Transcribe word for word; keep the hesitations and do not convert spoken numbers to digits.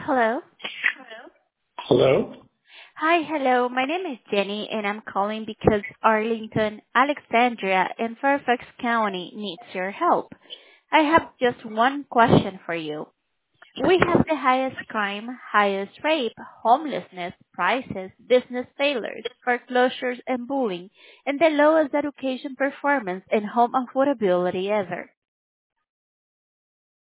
Hello. Hello? Hi, hello. My name is Jenny, and I'm calling because Arlington, Alexandria, and Fairfax County needs your help. I have just one question for you. We have the highest crime, highest rape, homelessness, prices, business failures, foreclosures, and bullying, and the lowest education performance and home affordability ever.